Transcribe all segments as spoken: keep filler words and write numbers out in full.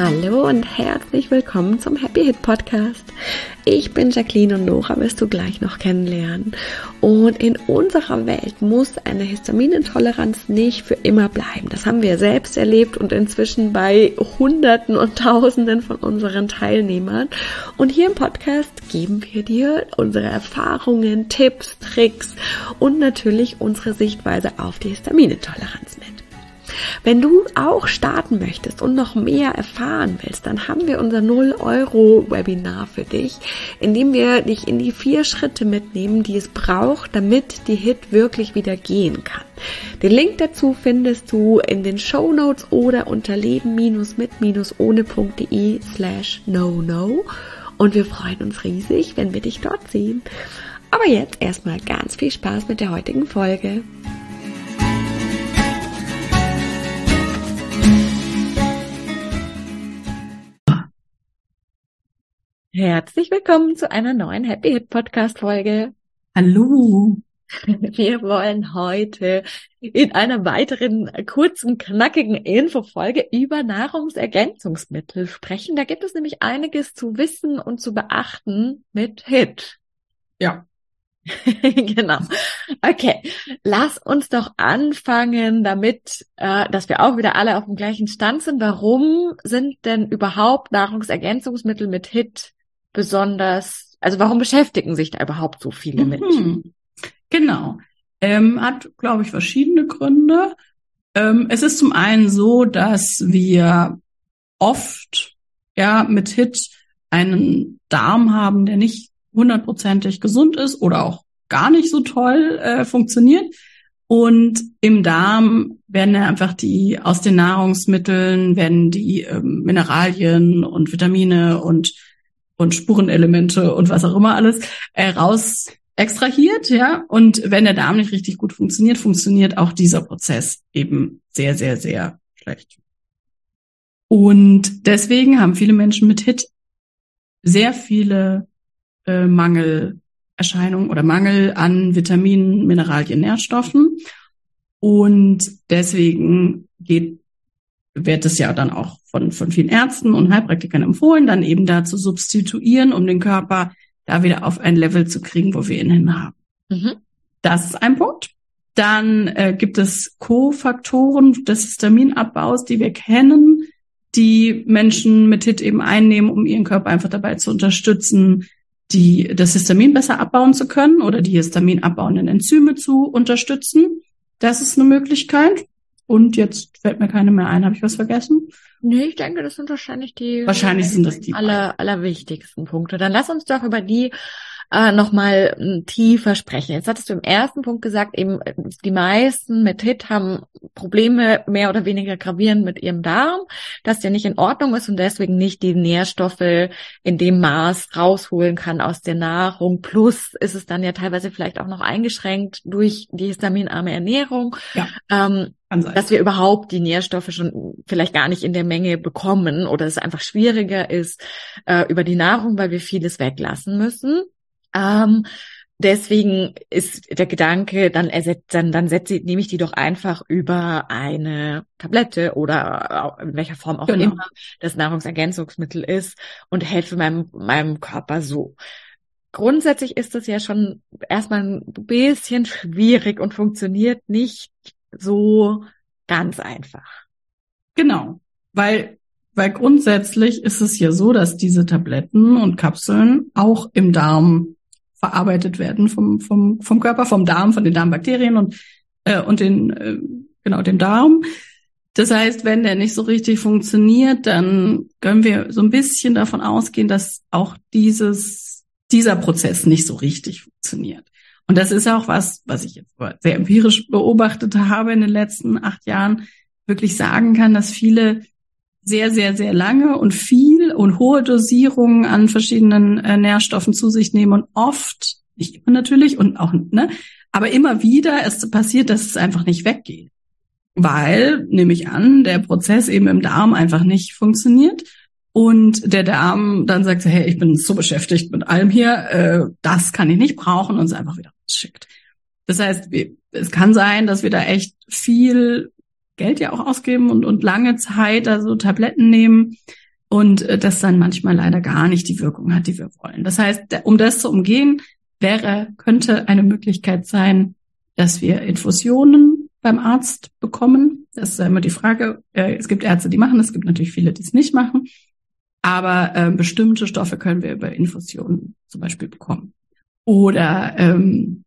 Hallo und herzlich willkommen zum Happy Hit Podcast. Ich bin Jacqueline und Nora wirst du gleich noch kennenlernen. Und in unserer Welt muss eine Histaminintoleranz nicht für immer bleiben. Das haben wir selbst erlebt und inzwischen bei Hunderten und Tausenden von unseren Teilnehmern. Und hier im Podcast geben wir dir unsere Erfahrungen, Tipps, Tricks und natürlich unsere Sichtweise auf die Histaminintoleranz mit. Wenn du auch starten möchtest und noch mehr erfahren willst, dann haben wir unser null Euro Webinar für dich, in dem wir dich in die vier Schritte mitnehmen, die es braucht, damit die Hit wirklich wieder gehen kann. Den Link dazu findest du in den Shownotes oder unter leben-mit-ohne.de slash no no und wir freuen uns riesig, wenn wir dich dort sehen. Aber jetzt erstmal ganz viel Spaß mit der heutigen Folge. Herzlich willkommen zu einer neuen Happy Hit Podcast Folge. Hallo. Wir wollen heute in einer weiteren kurzen, knackigen Infofolge über Nahrungsergänzungsmittel sprechen. Da gibt es nämlich einiges zu wissen und zu beachten mit Hit. Ja. Genau. Okay, lass uns doch anfangen damit, äh, dass wir auch wieder alle auf dem gleichen Stand sind. Warum sind denn überhaupt Nahrungsergänzungsmittel mit Hit besonders, also warum beschäftigen sich da überhaupt so viele mit? Mhm. Genau. Ähm, hat, glaube ich, verschiedene Gründe. Ähm, es ist zum einen so, dass wir oft ja mit Hit einen Darm haben, der nicht hundertprozentig gesund ist oder auch gar nicht so toll äh, funktioniert. Und im Darm werden ja einfach die, aus den Nahrungsmitteln werden die ähm, Mineralien und Vitamine und und Spurenelemente und was auch immer alles äh, raus extrahiert, ja. Und wenn der Darm nicht richtig gut funktioniert, funktioniert auch dieser Prozess eben sehr, sehr, sehr schlecht. Und deswegen haben viele Menschen mit Hit sehr viele äh, Mangelerscheinungen oder Mangel an Vitaminen, Mineralien, Nährstoffen. Und deswegen geht wird es ja dann auch von, von vielen Ärzten und Heilpraktikern empfohlen, dann eben da zu substituieren, um den Körper da wieder auf ein Level zu kriegen, wo wir ihn hin haben. Mhm. Das ist ein Punkt. Dann äh, gibt es Kofaktoren des Histaminabbaus, die wir kennen, die Menschen mit Hit eben einnehmen, um ihren Körper einfach dabei zu unterstützen, die das Histamin besser abbauen zu können oder die histaminabbauenden Enzyme zu unterstützen. Das ist eine Möglichkeit. Und jetzt fällt mir keine mehr ein. Habe ich was vergessen? Nee, ich denke, das sind wahrscheinlich die, wahrscheinlich sind das die aller, allerwichtigsten Punkte. Dann lass uns doch über die äh, nochmal äh, tiefer sprechen. Jetzt hattest du im ersten Punkt gesagt, eben die meisten mit Hit haben Probleme mehr oder weniger gravierend mit ihrem Darm, dass der nicht in Ordnung ist und deswegen nicht die Nährstoffe in dem Maß rausholen kann aus der Nahrung. Plus ist es dann ja teilweise vielleicht auch noch eingeschränkt durch die histaminarme Ernährung. Ja. Ähm, dass wir überhaupt die Nährstoffe schon vielleicht gar nicht in der Menge bekommen oder es einfach schwieriger ist äh, über die Nahrung, weil wir vieles weglassen müssen. Ähm, deswegen ist der Gedanke, dann ersetzt, dann, dann setze ich, nehme ich die doch einfach über eine Tablette oder in welcher Form auch genau. immer das Nahrungsergänzungsmittel ist und helfe meinem, meinem Körper so. Grundsätzlich ist das ja schon erstmal ein bisschen schwierig und funktioniert nicht so ganz einfach. Genau, weil weil grundsätzlich ist es ja so, dass diese Tabletten und Kapseln auch im Darm verarbeitet werden vom vom vom Körper, vom Darm, von den Darmbakterien und äh, und den äh, genau dem Darm. Das heißt, wenn der nicht so richtig funktioniert, dann können wir so ein bisschen davon ausgehen, dass auch dieses dieser Prozess nicht so richtig funktioniert. Und das ist auch was, was ich jetzt sehr empirisch beobachtet habe in den letzten acht Jahren, wirklich sagen kann, dass viele sehr, sehr, sehr lange und viel und hohe Dosierungen an verschiedenen äh, Nährstoffen zu sich nehmen und oft, nicht immer natürlich und auch, ne, aber immer wieder es passiert, dass es einfach nicht weggeht. Weil, nehme ich an, der Prozess eben im Darm einfach nicht funktioniert. Und der Darm dann sagt, hey, ich bin so beschäftigt mit allem hier, äh, das kann ich nicht brauchen und es einfach wieder rausschickt. Das heißt, wir, es kann sein, dass wir da echt viel Geld ja auch ausgeben und, und lange Zeit also Tabletten nehmen, und äh, das dann manchmal leider gar nicht die Wirkung hat, die wir wollen. Das heißt, um das zu umgehen, wäre, könnte eine Möglichkeit sein, dass wir Infusionen beim Arzt bekommen. Das ist immer die Frage. Äh, es gibt Ärzte, die machen das, es gibt natürlich viele, die es nicht machen. Aber äh, bestimmte Stoffe können wir über Infusionen zum Beispiel bekommen. Oder ähm,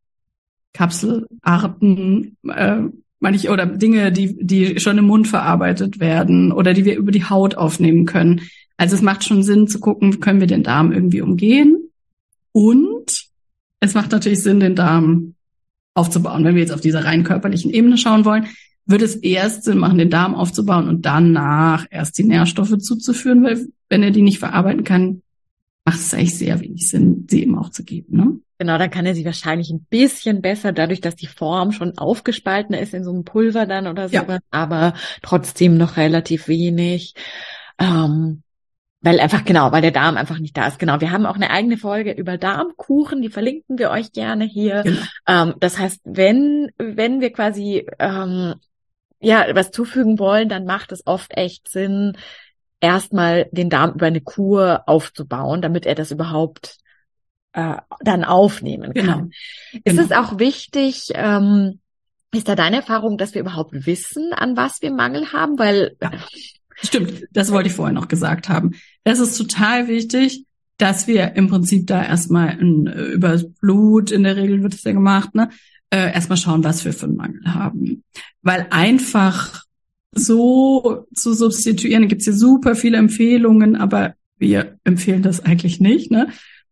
Kapselarten, äh, manche oder Dinge, die die schon im Mund verarbeitet werden oder die wir über die Haut aufnehmen können. Also es macht schon Sinn zu gucken, können wir den Darm irgendwie umgehen. Und es macht natürlich Sinn, den Darm aufzubauen. Wenn wir jetzt auf dieser rein körperlichen Ebene schauen wollen, würde es erst Sinn machen, den Darm aufzubauen und danach erst die Nährstoffe zuzuführen, weil wenn er die nicht verarbeiten kann, macht es eigentlich sehr wenig Sinn, sie eben auch zu geben, ne? Genau, dann kann er sie wahrscheinlich ein bisschen besser, dadurch, dass die Form schon aufgespaltener ist in so einem Pulver dann oder so, ja. Aber trotzdem noch relativ wenig. Ähm, weil einfach, genau, weil der Darm einfach nicht da ist. Genau, wir haben auch eine eigene Folge über Darmkuchen, die verlinken wir euch gerne hier. Genau. Ähm, das heißt, wenn wenn wir quasi ähm, ja was zufügen wollen, dann macht es oft echt Sinn, erstmal den Darm über eine Kur aufzubauen, damit er das überhaupt äh, dann aufnehmen kann. Genau. Ist genau. Es auch wichtig, ähm, ist da deine Erfahrung, dass wir überhaupt wissen, an was wir Mangel haben? Weil ja. Stimmt, das wollte ich vorher noch gesagt haben. Es ist total wichtig, dass wir im Prinzip da erstmal ein, über das Blut, in der Regel wird es ja gemacht, ne, äh, erstmal schauen, was wir für einen Mangel haben. Weil einfach so zu substituieren, gibt es ja super viele Empfehlungen, aber wir empfehlen das eigentlich nicht, ne?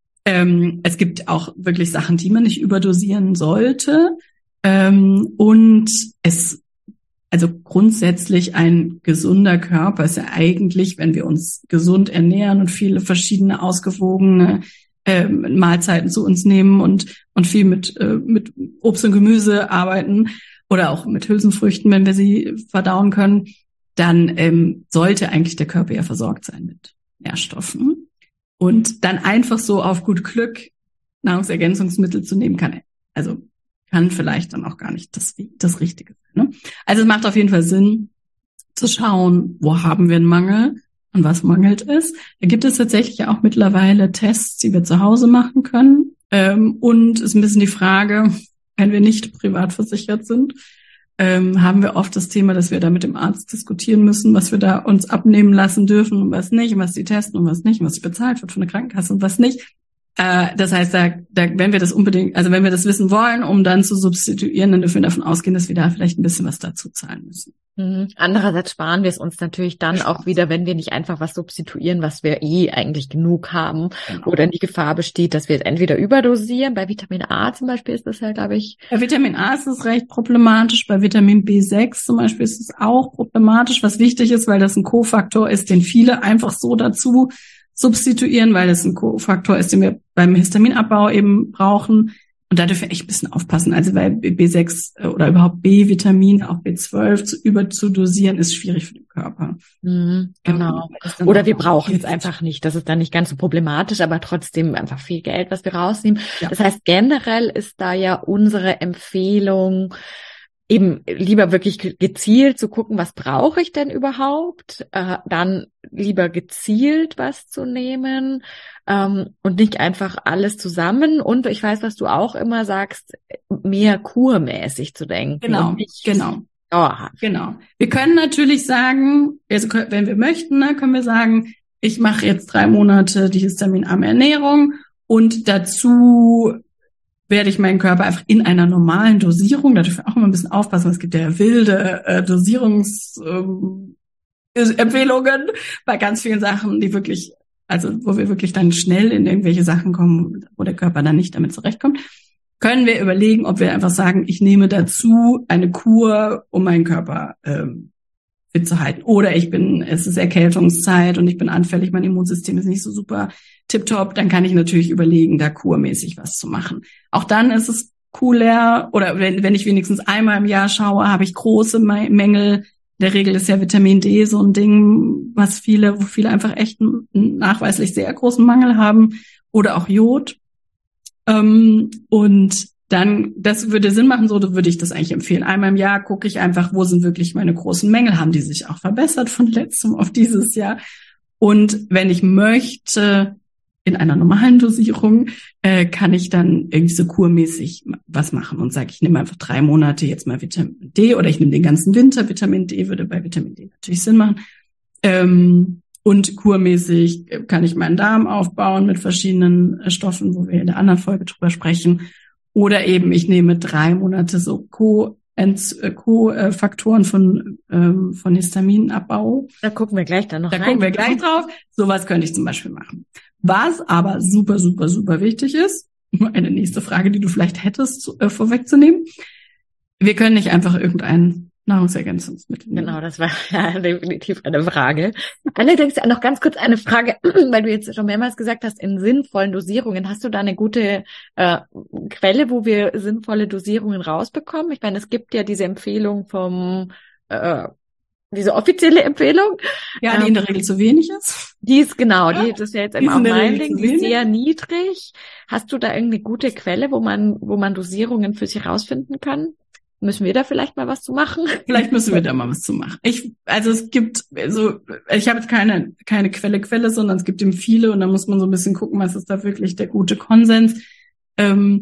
Ähm, es gibt auch wirklich Sachen, die man nicht überdosieren sollte. Ähm, und es Also grundsätzlich ein gesunder Körper ist ja eigentlich, wenn wir uns gesund ernähren und viele verschiedene ausgewogene äh, Mahlzeiten zu uns nehmen und und viel mit äh, mit Obst und Gemüse arbeiten oder auch mit Hülsenfrüchten, wenn wir sie verdauen können, dann ähm, sollte eigentlich der Körper ja versorgt sein mit Nährstoffen. Und dann einfach so auf gut Glück Nahrungsergänzungsmittel zu nehmen kann, also kann vielleicht dann auch gar nicht das, das Richtige sein. Ne? Also es macht auf jeden Fall Sinn, zu schauen, wo haben wir einen Mangel und was mangelt es. Da gibt es tatsächlich ja auch mittlerweile Tests, die wir zu Hause machen können. Ähm, und ist ein bisschen die Frage, wenn wir nicht privat versichert sind, ähm, haben wir oft das Thema, dass wir da mit dem Arzt diskutieren müssen, was wir da uns abnehmen lassen dürfen und was nicht, und was die testen und was nicht, und was bezahlt wird von der Krankenkasse und was nicht. Äh, das heißt, da, da, wenn wir das unbedingt, also wenn wir das wissen wollen, um dann zu substituieren, dann dürfen wir davon ausgehen, dass wir da vielleicht ein bisschen was dazu zahlen müssen. Mhm. Andererseits sparen wir es uns natürlich dann Spaß. Auch wieder, wenn wir nicht einfach was substituieren, was wir eh eigentlich genug haben, genau. Oder die Gefahr besteht, dass wir es entweder überdosieren. Bei Vitamin A zum Beispiel ist das ja, glaube ich. Bei Vitamin A ist es recht problematisch. Bei Vitamin B sechs zum Beispiel ist es auch problematisch, was wichtig ist, weil das ein Kofaktor ist, den viele einfach so dazu substituieren, weil es ein Kofaktor ist, den wir beim Histaminabbau eben brauchen. Und da dürfen wir echt ein bisschen aufpassen. Also bei B sechs oder überhaupt B-Vitamin, auch B zwölf zu überzudosieren, ist schwierig für den Körper. Mhm, genau. Ähm, oder wir brauchen es einfach nicht. Das ist dann nicht ganz so problematisch, aber trotzdem einfach viel Geld, was wir rausnehmen. Ja. Das heißt, generell ist da ja unsere Empfehlung, eben lieber wirklich gezielt zu gucken, was brauche ich denn überhaupt, äh, dann lieber gezielt was zu nehmen ähm, und nicht einfach alles zusammen. Und ich weiß, was du auch immer sagst, mehr kurmäßig zu denken. Genau, genau. Dauerhaft. Genau. Wir können natürlich sagen, also wenn wir möchten, ne, können wir sagen, ich mache jetzt drei Monate die histaminarme Ernährung und dazu werde ich meinen Körper einfach in einer normalen Dosierung, da dürfen wir auch immer ein bisschen aufpassen, es gibt ja wilde äh, Dosierungsempfehlungen ähm, bei ganz vielen Sachen, die wirklich, also wo wir wirklich dann schnell in irgendwelche Sachen kommen, wo der Körper dann nicht damit zurechtkommt, können wir überlegen, ob wir einfach sagen, ich nehme dazu eine Kur, um meinen Körper ähm, fit zu halten. Oder ich bin, es ist Erkältungszeit und ich bin anfällig, mein Immunsystem ist nicht so super tipptopp, dann kann ich natürlich überlegen, da kurmäßig was zu machen. Auch dann ist es cooler, oder wenn, wenn ich wenigstens einmal im Jahr schaue, habe ich große Mängel. In der Regel ist ja Vitamin D so ein Ding, was viele, wo viele einfach echt einen nachweislich sehr großen Mangel haben. Oder auch Jod. Ähm, und dann, das würde Sinn machen, so würde ich das eigentlich empfehlen. Einmal im Jahr gucke ich einfach, wo sind wirklich meine großen Mängel, haben die sich auch verbessert von letztem auf dieses Jahr. Und wenn ich möchte, in einer normalen Dosierung, äh, kann ich dann irgendwie so kurmäßig was machen und sage, ich nehme einfach drei Monate jetzt mal Vitamin D oder ich nehme den ganzen Winter Vitamin D, würde bei Vitamin D natürlich Sinn machen. Ähm, und kurmäßig kann ich meinen Darm aufbauen mit verschiedenen äh, Stoffen, wo wir in der anderen Folge drüber sprechen. Oder eben ich nehme drei Monate so Co- Co-Faktoren von, ähm, von Histaminabbau. Da gucken wir gleich dann noch da rein. Da gucken wir gleich drauf. Sowas könnte ich zum Beispiel machen. Was aber super, super, super wichtig ist, eine nächste Frage, die du vielleicht hättest, äh, vorwegzunehmen. Wir können nicht einfach irgendein Nahrungsergänzungsmittel nehmen. Genau, das war ja definitiv eine Frage. Allerdings noch ganz kurz eine Frage, weil du jetzt schon mehrmals gesagt hast, in sinnvollen Dosierungen. Hast du da eine gute äh, Quelle, wo wir sinnvolle Dosierungen rausbekommen? Ich meine, es gibt ja diese Empfehlung vom äh, diese offizielle Empfehlung. Ja, die ähm, in der Regel zu wenig ist. Die ist genau, die das ist ja jetzt immer auch mein Ding, die ist sehr niedrig. Hast du da irgendeine gute Quelle, wo man wo man Dosierungen für sich rausfinden kann? Müssen wir da vielleicht mal was zu machen? Vielleicht müssen wir da mal was zu machen. Ich, also es gibt, also ich habe jetzt keine keine Quelle Quelle, sondern es gibt eben viele und da muss man so ein bisschen gucken, was ist da wirklich der gute Konsens. Ähm,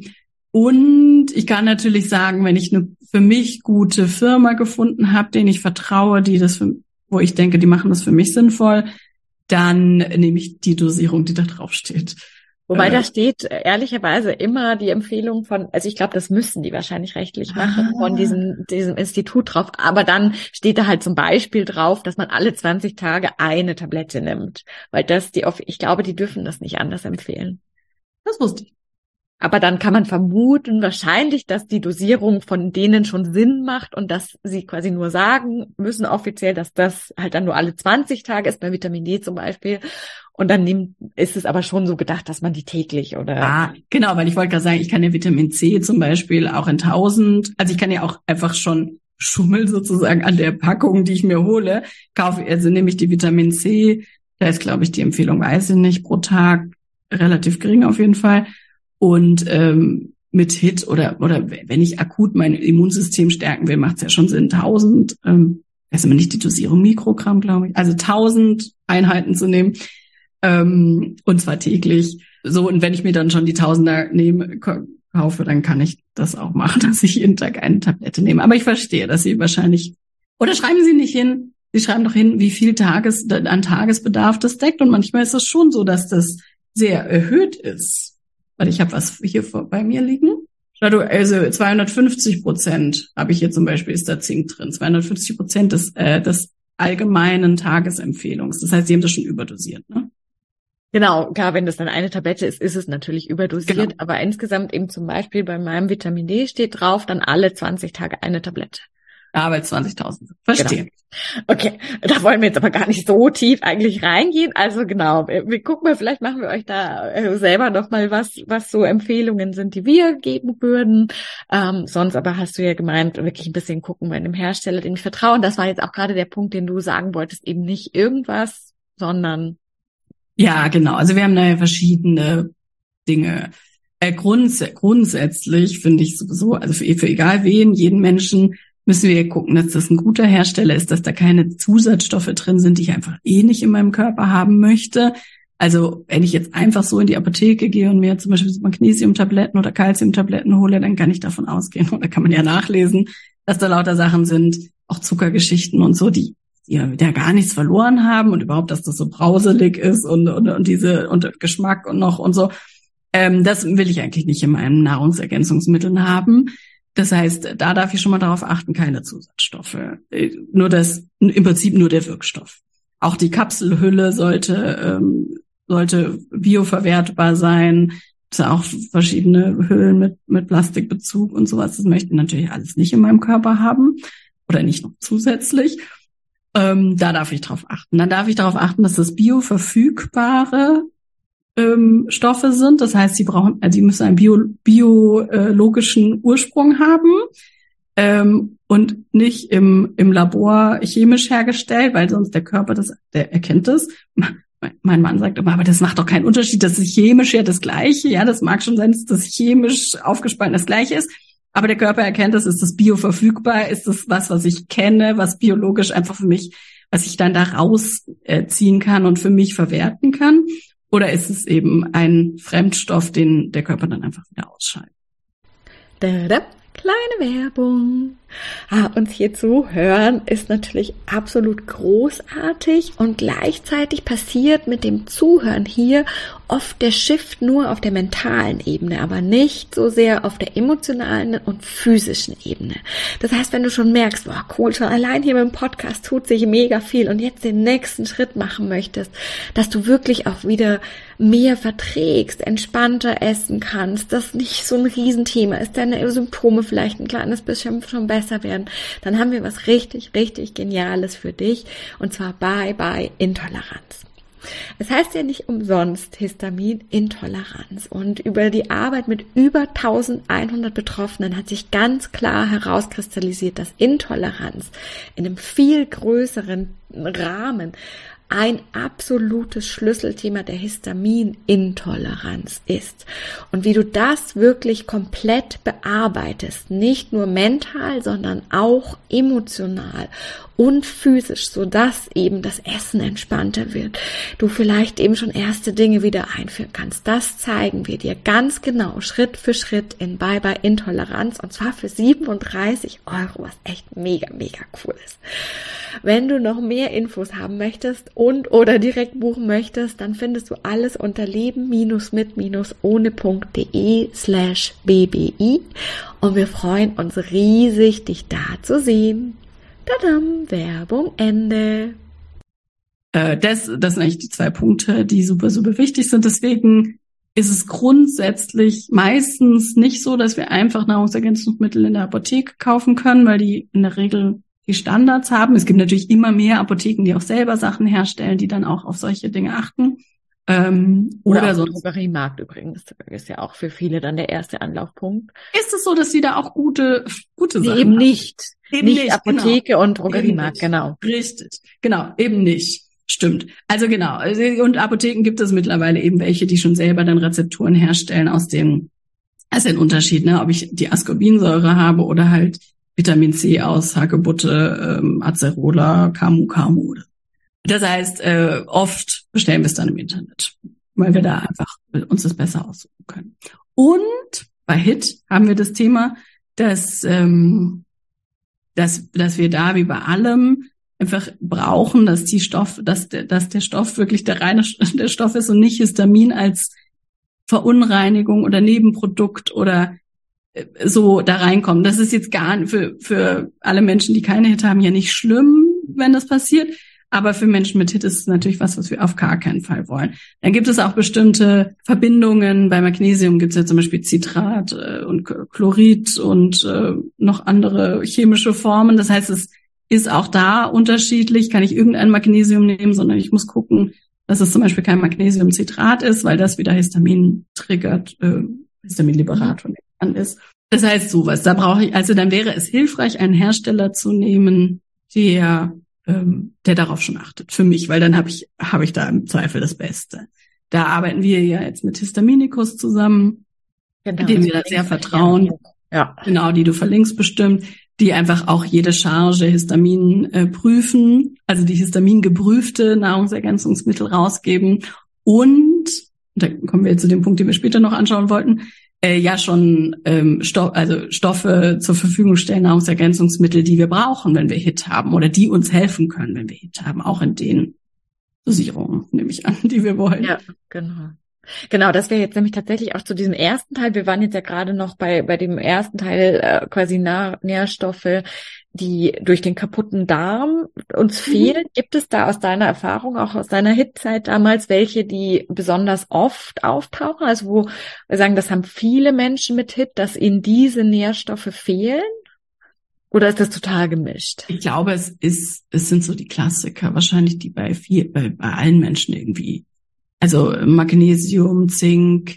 Und ich kann natürlich sagen, wenn ich eine für mich gute Firma gefunden habe, denen ich vertraue, die das für, wo ich denke, die machen das für mich sinnvoll, dann nehme ich die Dosierung, die da drauf steht. Wobei äh, da steht ehrlicherweise immer die Empfehlung von, also ich glaube, das müssten die wahrscheinlich rechtlich machen, ah. von diesem diesem Institut drauf. Aber dann steht da halt zum Beispiel drauf, dass man alle zwanzig Tage eine Tablette nimmt, weil das die, ich glaube, die dürfen das nicht anders empfehlen. Das wusste ich. Aber dann kann man vermuten, wahrscheinlich, dass die Dosierung von denen schon Sinn macht und dass sie quasi nur sagen müssen offiziell, dass das halt dann nur alle zwanzig Tage ist, bei Vitamin D zum Beispiel. Und dann nimmt, ist es aber schon so gedacht, dass man die täglich oder... Ah, genau, weil ich wollte gerade sagen, ich kann ja Vitamin C zum Beispiel auch in tausend, also ich kann ja auch einfach schon schummeln sozusagen an der Packung, die ich mir hole, kaufe, also nehme ich die Vitamin C, da ist, glaube ich, die Empfehlung, weiß ich nicht, pro Tag relativ gering auf jeden Fall. Und ähm, mit Hit oder oder wenn ich akut mein Immunsystem stärken will, macht es ja schon Sinn, tausend, ähm, das ist immer nicht die Dosierung, Mikrogramm, glaube ich, also tausend Einheiten zu nehmen, ähm, und zwar täglich. So, und wenn ich mir dann schon die Tausender nehme, kaufe, dann kann ich das auch machen, dass ich jeden Tag eine Tablette nehme. Aber ich verstehe, dass Sie wahrscheinlich, oder schreiben Sie nicht hin, Sie schreiben doch hin, wie viel Tages an Tagesbedarf das deckt. Und manchmal ist es schon so, dass das sehr erhöht ist. Weil ich habe was hier vor, bei mir liegen. Also zweihundertfünfzig Prozent habe ich hier zum Beispiel, ist da Zink drin. zweihundertfünfzig Prozent des, äh, des allgemeinen Tagesempfehlungs. Das heißt, Sie haben das schon überdosiert, ne? Genau, klar, wenn das dann eine Tablette ist, ist es natürlich überdosiert. Genau. Aber insgesamt eben zum Beispiel bei meinem Vitamin D steht drauf, dann alle zwanzig Tage eine Tablette. Ja, bei zwanzigtausend. Verstehe. Genau. Okay, da wollen wir jetzt aber gar nicht so tief eigentlich reingehen. Also genau, wir, wir gucken mal, vielleicht machen wir euch da äh, selber noch mal was, was so Empfehlungen sind, die wir geben würden. Ähm, sonst aber hast du ja gemeint, wirklich ein bisschen gucken bei einem Hersteller, den ich vertraue. Und das war jetzt auch gerade der Punkt, den du sagen wolltest, eben nicht irgendwas, sondern... Ja, genau. Also wir haben da ja verschiedene Dinge. Äh, grunds- grundsätzlich finde ich sowieso, also für, für egal wen, jeden Menschen, müssen wir gucken, dass das ein guter Hersteller ist, dass da keine Zusatzstoffe drin sind, die ich einfach eh nicht in meinem Körper haben möchte. Also wenn ich jetzt einfach so in die Apotheke gehe und mir zum Beispiel Magnesiumtabletten oder Calciumtabletten hole, dann kann ich davon ausgehen, oder kann man ja nachlesen, dass da lauter Sachen sind, auch Zuckergeschichten und so, die die ja gar nichts verloren haben und überhaupt, dass das so brauselig ist und und, und diese und Geschmack und noch und so. Ähm, das will ich eigentlich nicht in meinen Nahrungsergänzungsmitteln haben. Das heißt, da darf ich schon mal darauf achten, keine Zusatzstoffe. Nur das, im Prinzip nur der Wirkstoff. Auch die Kapselhülle sollte, ähm, sollte bioverwertbar sein. Es sind auch verschiedene Hüllen mit, mit Plastikbezug und sowas. Das möchte ich natürlich alles nicht in meinem Körper haben. Oder nicht noch zusätzlich. Ähm, da darf ich drauf achten. Dann darf ich darauf achten, dass das bioverfügbare Ähm, Stoffe sind. Das heißt, sie brauchen, also sie müssen einen bio, biologischen Ursprung haben ähm, und nicht im im Labor chemisch hergestellt, weil sonst der Körper das, der erkennt das. Mein Mann sagt immer, aber das macht doch keinen Unterschied, das ist chemisch ja das Gleiche. Ja, das mag schon sein, dass das chemisch aufgespalten das Gleiche ist, aber der Körper erkennt das, ist das bioverfügbar, ist das was, was ich kenne, was biologisch einfach für mich was ich dann da rausziehen kann und für mich verwerten kann? Oder ist es eben ein Fremdstoff, den der Körper dann einfach wieder ausscheidet? Da, da. Kleine Werbung. Ah, uns hier zuhören ist natürlich absolut großartig und gleichzeitig passiert mit dem Zuhören hier oft der Shift nur auf der mentalen Ebene, aber nicht so sehr auf der emotionalen und physischen Ebene. Das heißt, wenn du schon merkst, boah, cool, schon allein hier beim Podcast tut sich mega viel und jetzt den nächsten Schritt machen möchtest, dass du wirklich auch wieder mehr verträgst, entspannter essen kannst, das nicht so ein Riesenthema ist, deine Symptome vielleicht ein kleines bisschen schon besser werden, dann haben wir was richtig, richtig Geniales für dich und zwar Bye Bye Intoleranz. Es heißt ja nicht umsonst Histaminintoleranz und über die Arbeit mit über eintausendeinhundert Betroffenen hat sich ganz klar herauskristallisiert, dass Intoleranz in einem viel größeren Rahmen ein absolutes Schlüsselthema der Histaminintoleranz ist. Und wie du das wirklich komplett bearbeitest, nicht nur mental, sondern auch emotional und physisch, sodass eben das Essen entspannter wird. Du vielleicht eben schon erste Dinge wieder einführen kannst. Das zeigen wir dir ganz genau, Schritt für Schritt in Bye Bye Intoleranz und zwar für siebenunddreißig Euro, was echt mega, mega cool ist. Wenn du noch mehr Infos haben möchtest und oder direkt buchen möchtest, dann findest du alles unter leben-mit-ohne.de slash bbi und wir freuen uns riesig, dich da zu sehen. Tadam, Werbung Ende. Äh, das, das sind eigentlich die zwei Punkte, die super, super wichtig sind. Deswegen ist es grundsätzlich meistens nicht so, dass wir einfach Nahrungsergänzungsmittel in der Apotheke kaufen können, weil die in der Regel die Standards haben. Es gibt natürlich immer mehr Apotheken, die auch selber Sachen herstellen, die dann auch auf solche Dinge achten. Ähm, oder oder auch sonst. Drogeriemarkt übrigens, das ist ja auch für viele dann der erste Anlaufpunkt. Ist es so, dass sie da auch gute, gute nee, Sachen eben haben? nicht. Eben nicht. nicht, Apotheke genau. und Drogeriemarkt, genau. Richtig, genau, eben nicht. Stimmt. Also genau. Und Apotheken gibt es mittlerweile eben welche, die schon selber dann Rezepturen herstellen aus den, also ein Unterschied, ne, ob ich die Ascorbinsäure habe oder halt Vitamin C aus Hagebutte, ähm, Acerola, Camu Camu. Das heißt, äh, oft bestellen wir es dann im Internet, weil wir da einfach uns das besser aussuchen können. Und bei Hit haben wir das Thema, dass, ähm, dass, dass wir da wie bei allem einfach brauchen, dass die Stoff, dass der, dass der Stoff wirklich der reine der Stoff ist und nicht Histamin als Verunreinigung oder Nebenprodukt oder so da reinkommen. Das ist jetzt gar für für alle Menschen, die keine Hit haben, ja nicht schlimm, wenn das passiert. Aber für Menschen mit Hit ist es natürlich was, was wir auf gar keinen Fall wollen. Dann gibt es auch bestimmte Verbindungen. Bei Magnesium gibt es ja zum Beispiel Citrat äh, und Chlorid und äh, noch andere chemische Formen. Das heißt, es ist auch da unterschiedlich. Kann ich irgendein Magnesium nehmen, sondern ich muss gucken, dass es zum Beispiel kein Magnesiumcitrat ist, weil das wieder Histamin triggert, äh, Histaminliberator mhm. ist. Das heißt sowas. Da brauche ich, also dann wäre es hilfreich, einen Hersteller zu nehmen, der ähm, der darauf schon achtet, für mich, weil dann habe ich habe ich da im Zweifel das Beste. Da arbeiten wir ja jetzt mit Histaminikus zusammen, genau, denen wir da sehr vertrauen. Ja. Genau, die du verlinkst bestimmt, die einfach auch jede Charge Histamin äh, prüfen, also die histamingeprüfte Nahrungsergänzungsmittel rausgeben und, da kommen wir jetzt zu dem Punkt, den wir später noch anschauen wollten, äh, ja schon ähm, Stoff, also Stoffe zur Verfügung stellen, Nahrungsergänzungsmittel, die wir brauchen, wenn wir Hit haben oder die uns helfen können, wenn wir Hit haben, auch in den Dosierungen, nehme ich an, die wir wollen. Ja, genau. Genau, das wäre jetzt nämlich tatsächlich auch zu diesem ersten Teil. Wir waren jetzt ja gerade noch bei bei dem ersten Teil äh, quasi Nähr- Nährstoffe, die durch den kaputten Darm uns mhm. fehlen. Gibt es da aus deiner Erfahrung, auch aus deiner Hit-Zeit damals, welche, die besonders oft auftauchen? Also wo wir sagen, das haben viele Menschen mit Hit, dass ihnen diese Nährstoffe fehlen? Oder ist das total gemischt? Ich glaube, es ist es sind so die Klassiker, wahrscheinlich die bei viel, bei, bei allen Menschen irgendwie. Also Magnesium, Zink,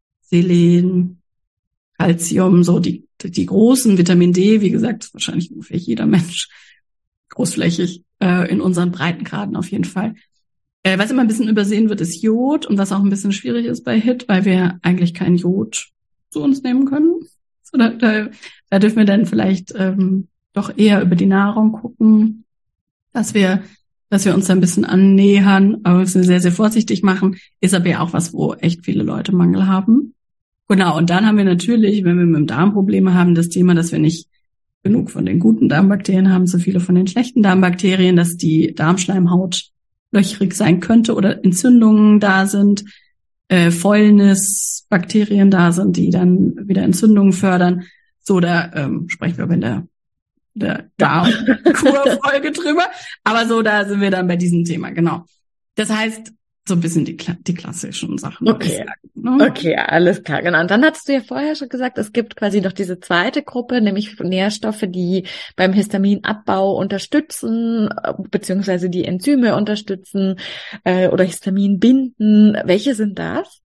Selen, Calcium, so die die großen, Vitamin D, wie gesagt, wahrscheinlich ungefähr jeder Mensch großflächig äh, in unseren Breitengraden auf jeden Fall. Äh, was immer ein bisschen übersehen wird, ist Jod und was auch ein bisschen schwierig ist bei Hit, weil wir eigentlich kein Jod zu uns nehmen können. So, da, da, da dürfen wir dann vielleicht ähm, doch eher über die Nahrung gucken, dass wir dass wir uns da ein bisschen annähern, aber wir sehr, sehr vorsichtig machen, ist aber ja auch was, wo echt viele Leute Mangel haben. Genau, und dann haben wir natürlich, wenn wir mit dem Darm Probleme haben, das Thema, dass wir nicht genug von den guten Darmbakterien haben, so viele von den schlechten Darmbakterien, dass die Darmschleimhaut löchrig sein könnte oder Entzündungen da sind, äh, Fäulnisbakterien da sind, die dann wieder Entzündungen fördern. So, da ähm, sprechen wir aber in der, der Darmkurfolge drüber. Aber so, da sind wir dann bei diesem Thema, genau. Das heißt, so ein bisschen die, die klassischen Sachen. Okay. Sagen, ne? Okay, alles klar, genau. Und dann hattest du ja vorher schon gesagt, es gibt quasi noch diese zweite Gruppe, nämlich Nährstoffe, die beim Histaminabbau unterstützen, beziehungsweise die Enzyme unterstützen äh, oder Histamin binden. Welche sind das?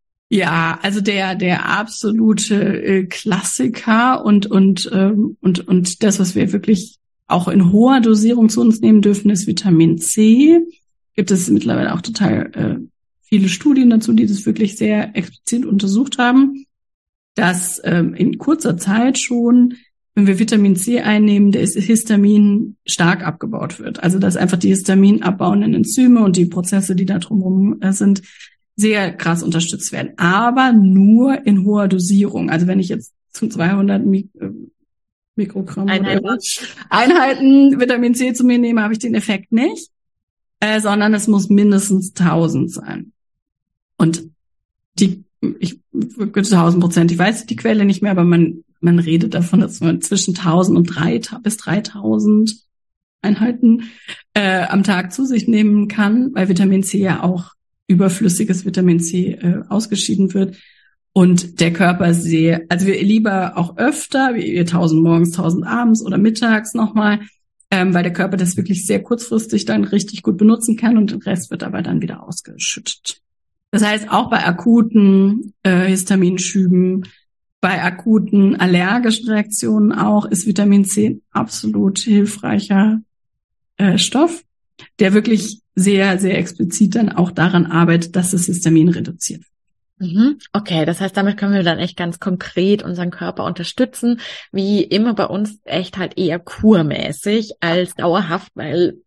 Ja, also der der absolute äh, Klassiker und und ähm, und und das, was wir wirklich auch in hoher Dosierung zu uns nehmen dürfen, ist Vitamin C. Gibt es mittlerweile auch total äh, viele Studien dazu, die das wirklich sehr explizit untersucht haben, dass ähm, in kurzer Zeit schon, wenn wir Vitamin C einnehmen, der Histamin stark abgebaut wird. Also dass einfach die Histamin abbauenden Enzyme und die Prozesse, die da drumherum äh, sind, sehr krass unterstützt werden. Aber nur in hoher Dosierung. Also wenn ich jetzt zu zweihundert Mik- äh, Mikrogramm Einheiten. oder Einheiten Vitamin C zu mir nehme, habe ich den Effekt nicht. Äh, sondern es muss mindestens tausend sein. Und die, ich tausend Prozent, ich weiß die Quelle nicht mehr, aber man man redet davon, dass man zwischen tausend und drei bis dreitausend Einheiten äh, am Tag zu sich nehmen kann, weil Vitamin C ja auch überflüssiges Vitamin C äh, ausgeschieden wird und der Körper sehr, also wir lieber auch öfter, wie tausend morgens, tausend abends oder mittags nochmal, Ähm, weil der Körper das wirklich sehr kurzfristig dann richtig gut benutzen kann und der Rest wird aber dann wieder ausgeschüttet. Das heißt, auch bei akuten äh, Histaminschüben, bei akuten allergischen Reaktionen auch, ist Vitamin C ein absolut hilfreicher äh, Stoff, der wirklich sehr, sehr explizit dann auch daran arbeitet, dass das Histamin reduziert wird. Okay, das heißt, damit können wir dann echt ganz konkret unseren Körper unterstützen, wie immer bei uns echt halt eher kurmäßig als dauerhaft, weil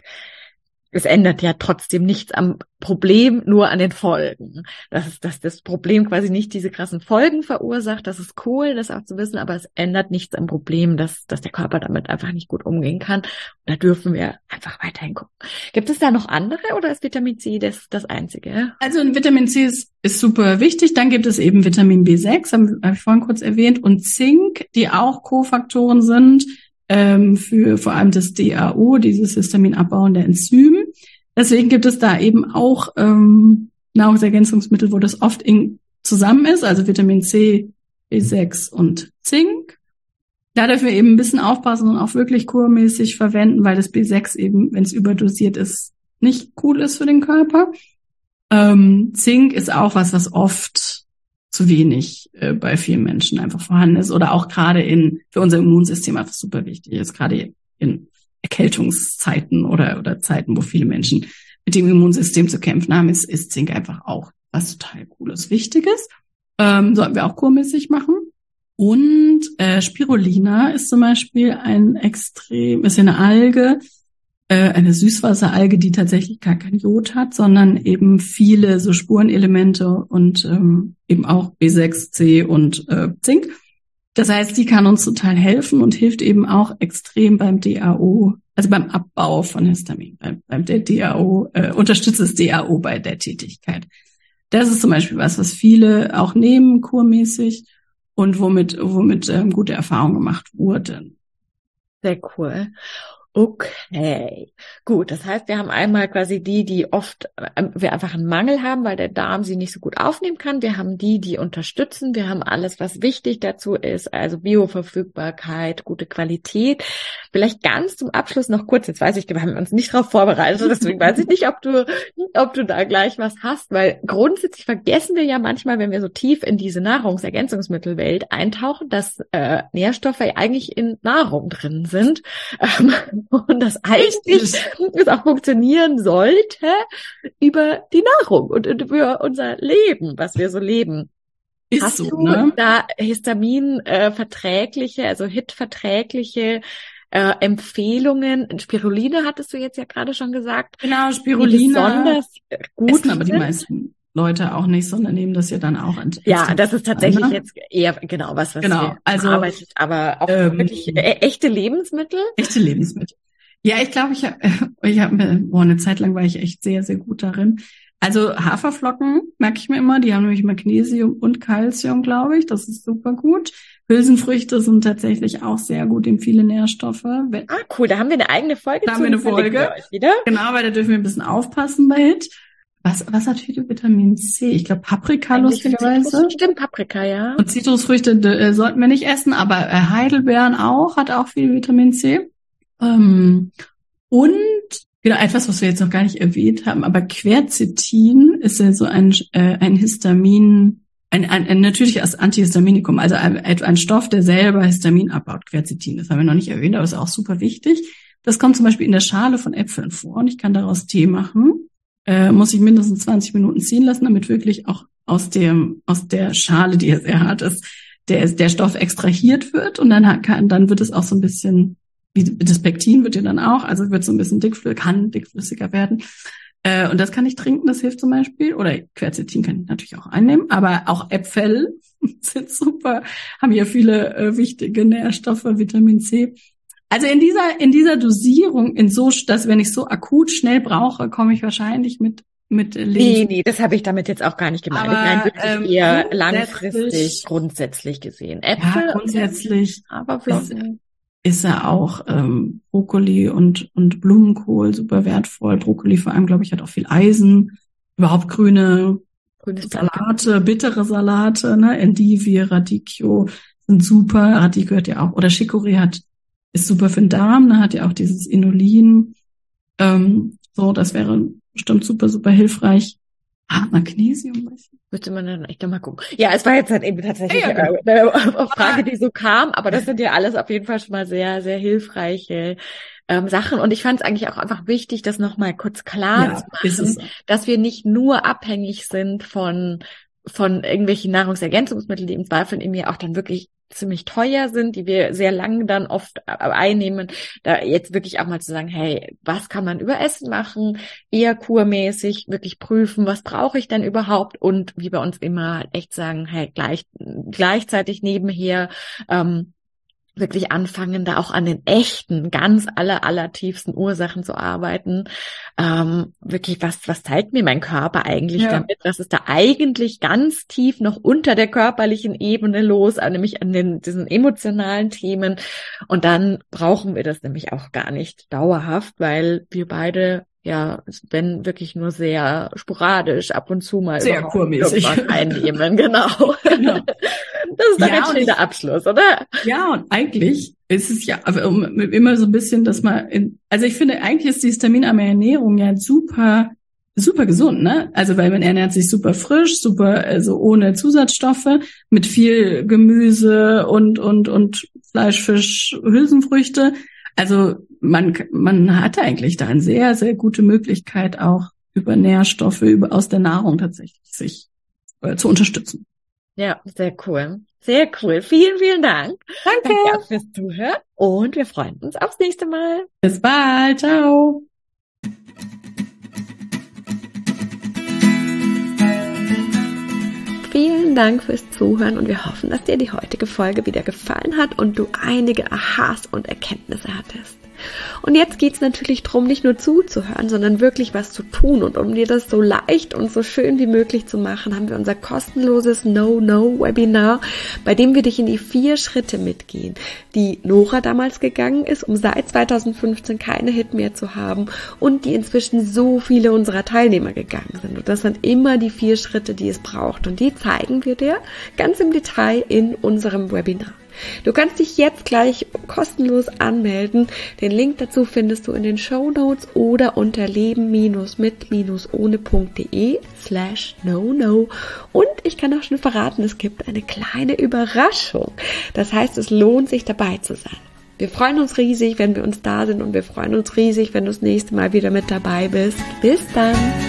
es ändert ja trotzdem nichts am Problem, nur an den Folgen. Das ist, dass das Problem quasi nicht diese krassen Folgen verursacht. Das ist cool, das auch zu wissen, aber es ändert nichts am Problem, dass, dass der Körper damit einfach nicht gut umgehen kann. Und da dürfen wir einfach weiterhin gucken. Gibt es da noch andere oder ist Vitamin C das, das einzige? Also Vitamin C ist, ist super wichtig. Dann gibt es eben Vitamin B sechs, habe hab ich vorhin kurz erwähnt, und Zink, die auch Kofaktoren sind, ähm, für vor allem das D A O, dieses histaminabbauende Enzym. Deswegen gibt es da eben auch ähm, Nahrungsergänzungsmittel, wo das oft in, zusammen ist, also Vitamin C, B sechs und Zink. Da dürfen wir eben ein bisschen aufpassen und auch wirklich kurmäßig verwenden, weil das B sechs eben, wenn es überdosiert ist, nicht cool ist für den Körper. Ähm, Zink ist auch was, was oft zu wenig äh, bei vielen Menschen einfach vorhanden ist oder auch gerade in für unser Immunsystem einfach super wichtig ist, gerade in Erkältungszeiten oder oder Zeiten, wo viele Menschen mit dem Immunsystem zu kämpfen haben, ist, ist Zink einfach auch was total Cooles, Wichtiges. Ähm, sollten wir auch kurmäßig machen. Und äh, Spirulina ist zum Beispiel ein extrem, ist ja eine Alge, äh, eine Süßwasseralge, die tatsächlich gar kein Jod hat, sondern eben viele so Spurenelemente und ähm, eben auch B sechs, C und äh, Zink. Das heißt, die kann uns total helfen und hilft eben auch extrem beim D A O, also beim Abbau von Histamin. Beim, beim der D A O, äh, unterstützt das D A O bei der Tätigkeit. Das ist zum Beispiel was, was viele auch nehmen, kurmäßig und womit, womit ähm, gute Erfahrungen gemacht wurden. Sehr cool. Okay, gut. Das heißt, wir haben einmal quasi die, die oft äh, wir einfach einen Mangel haben, weil der Darm sie nicht so gut aufnehmen kann. Wir haben die, die unterstützen. Wir haben alles, was wichtig dazu ist, also Bioverfügbarkeit, gute Qualität. Vielleicht ganz zum Abschluss noch kurz. Jetzt weiß ich, wir haben uns nicht darauf vorbereitet, deswegen weiß ich nicht, ob du, ob du da gleich was hast, weil grundsätzlich vergessen wir ja manchmal, wenn wir so tief in diese Nahrungsergänzungsmittelwelt eintauchen, dass äh, Nährstoffe ja eigentlich in Nahrung drin sind. Ähm, Und das eigentlich es auch funktionieren sollte über die Nahrung und über unser Leben, was wir so leben. Ist Hast so, du ne? da Histamin äh, verträgliche, also H I T verträgliche äh, Empfehlungen? Spirulina hattest du jetzt ja gerade schon gesagt. Genau, Spirulina. Besonders gut essen aber die meisten Leute auch nicht, sondern nehmen das ja dann auch an. Ja, das ist tatsächlich ne? jetzt eher genau was, was genau. also, arbeitet, aber auch ähm, wirklich äh, echte Lebensmittel. Echte Lebensmittel. Ja, ich glaube, ich habe, ich habe, boah, eine Zeit lang war ich echt sehr, sehr gut darin. Also Haferflocken merke ich mir immer, die haben nämlich Magnesium und Calcium, glaube ich. Das ist super gut. Hülsenfrüchte sind tatsächlich auch sehr gut, in viele Nährstoffe. Ah, cool, da haben wir eine eigene Folge. Da haben wir eine Folge. Wieder. Genau, weil da dürfen wir ein bisschen aufpassen bei Hit. Was, was hat viel Vitamin C? Ich glaube Paprika, eigentlich lustigerweise. Stimmt, Paprika, ja. Und Zitrusfrüchte äh, sollten wir nicht essen, aber äh, Heidelbeeren auch, hat auch viel Vitamin C. Ähm, und genau, etwas, was wir jetzt noch gar nicht erwähnt haben, aber Quercetin ist ja so ein, äh, ein Histamin, ein, ein, ein natürliches Antihistaminikum, also ein, ein Stoff, der selber Histamin abbaut, Quercetin. Das haben wir noch nicht erwähnt, aber ist auch super wichtig. Das kommt zum Beispiel in der Schale von Äpfeln vor und ich kann daraus Tee machen. Äh, muss ich mindestens zwanzig Minuten ziehen lassen, damit wirklich auch aus dem aus der Schale, die ja sehr hart ist, der der Stoff extrahiert wird und dann kann dann wird es auch so ein bisschen, wie das Pektin wird ja dann auch, also wird so ein bisschen dickflüssiger, kann dickflüssiger werden. Äh, und das kann ich trinken, das hilft zum Beispiel. Oder Quercetin kann ich natürlich auch einnehmen, aber auch Äpfel sind super, haben ja viele äh, wichtige Nährstoffe, Vitamin C. Also in dieser in dieser Dosierung, in so, dass wenn ich so akut schnell brauche, komme ich wahrscheinlich mit mit Nee, nee, das habe ich damit jetzt auch gar nicht gemeint. Aber, ich meine wirklich ähm, eher langfristig, grundsätzlich gesehen. Äpfel, ja, grundsätzlich Haferflocken. Ist, ist ja auch ähm, Brokkoli und und Blumenkohl super wertvoll. Brokkoli vor allem, glaube ich, hat auch viel Eisen. Überhaupt grüne Grünes Salate, Salat. bittere Salate, ne, Endivie, Radicchio sind super. Radicchio hat ja auch, oder Chicorée hat ist super für den Darm, ne, hat ja auch dieses Inulin. Ähm, so, das wäre bestimmt super, super hilfreich. Ah, Magnesium, weiß ich. Müsste man dann echt mal gucken. Ja, es war jetzt halt eben tatsächlich ja, ja, eine, eine Frage, die so kam, aber das sind ja alles auf jeden Fall schon mal sehr, sehr hilfreiche ähm, Sachen. Und ich fand es eigentlich auch einfach wichtig, das nochmal kurz klar ja, zu machen, dass wir nicht nur abhängig sind von von irgendwelchen Nahrungsergänzungsmitteln, die im Zweifel in mir auch dann wirklich ziemlich teuer sind, die wir sehr lange dann oft einnehmen, da jetzt wirklich auch mal zu sagen, hey, was kann man über Essen machen, eher kurmäßig, wirklich prüfen, was brauche ich denn überhaupt und wie bei uns immer echt sagen, hey, gleich, gleichzeitig nebenher ähm, wirklich anfangen, da auch an den echten, ganz aller, aller tiefsten Ursachen zu arbeiten. Ähm, wirklich, was, was zeigt mir mein Körper eigentlich ja. damit? Was ist da eigentlich ganz tief noch unter der körperlichen Ebene los, nämlich an den, diesen emotionalen Themen. Und dann brauchen wir das nämlich auch gar nicht dauerhaft, weil wir beide ja, wenn wirklich nur sehr sporadisch ab und zu mal sehr kurmäßig einnehmen, genau. genau. Das ist doch ja, ein schöner Abschluss, oder? Ja, und eigentlich ist es ja also immer so ein bisschen, dass man, in, also ich finde, eigentlich ist die histaminarme Ernährung ja super, super gesund, ne? Also weil man ernährt sich super frisch, super, also ohne Zusatzstoffe, mit viel Gemüse und und und Fleisch, Fisch, Hülsenfrüchte. Also man man hat eigentlich da eine sehr, sehr gute Möglichkeit, auch über Nährstoffe, über aus der Nahrung tatsächlich sich äh, zu unterstützen. Ja, sehr cool. Sehr cool. Vielen, vielen Dank. Danke. Danke auch fürs Zuhören und wir freuen uns aufs nächste Mal. Bis bald. Ciao. Vielen Dank fürs Zuhören und wir hoffen, dass dir die heutige Folge wieder gefallen hat und du einige Ahas und Erkenntnisse hattest. Und jetzt geht's natürlich darum, nicht nur zuzuhören, sondern wirklich was zu tun. Und um dir das so leicht und so schön wie möglich zu machen, haben wir unser kostenloses No-No-Webinar, bei dem wir dich in die vier Schritte mitgehen, die Nora damals gegangen ist, um seit zweitausendfünfzehn keine Hit mehr zu haben und die inzwischen so viele unserer Teilnehmer gegangen sind. Und das sind immer die vier Schritte, die es braucht. Und die zeigen wir dir ganz im Detail in unserem Webinar. Du kannst dich jetzt gleich kostenlos anmelden. Den Link dazu findest du in den Shownotes oder unter leben-mit-ohne.de slash no no. Und ich kann auch schon verraten, es gibt eine kleine Überraschung. Das heißt, es lohnt sich dabei zu sein. Wir freuen uns riesig, wenn wir uns da sind und wir freuen uns riesig, wenn du das nächste Mal wieder mit dabei bist. Bis dann!